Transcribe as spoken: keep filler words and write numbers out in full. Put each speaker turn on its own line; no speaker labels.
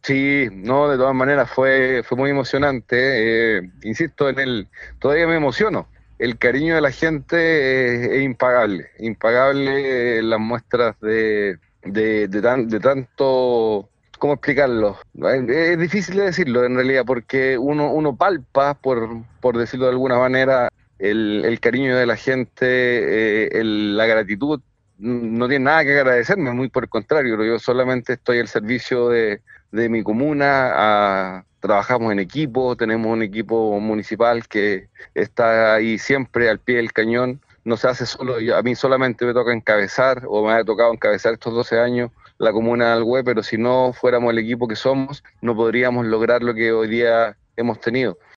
Sí, no, de todas maneras fue, fue muy emocionante. Eh, insisto, en el, todavía me emociono. El cariño de la gente eh, es impagable, impagable, eh, las muestras de, de, de, tan- de tanto, ¿cómo explicarlo? Es, es difícil de decirlo en realidad, porque uno, uno palpa, por, por decirlo de alguna manera, el, el cariño de la gente, eh, el- la gratitud. No tiene nada que agradecerme, muy por el contrario, yo solamente estoy al servicio de de mi comuna, a- trabajamos en equipo, tenemos un equipo municipal que está ahí siempre al pie del cañón, no se hace solo, a mí solamente me toca encabezar, o me ha tocado encabezar estos doce años la comuna de Alhué, pero si no fuéramos el equipo que somos, no podríamos lograr lo que hoy día hemos tenido.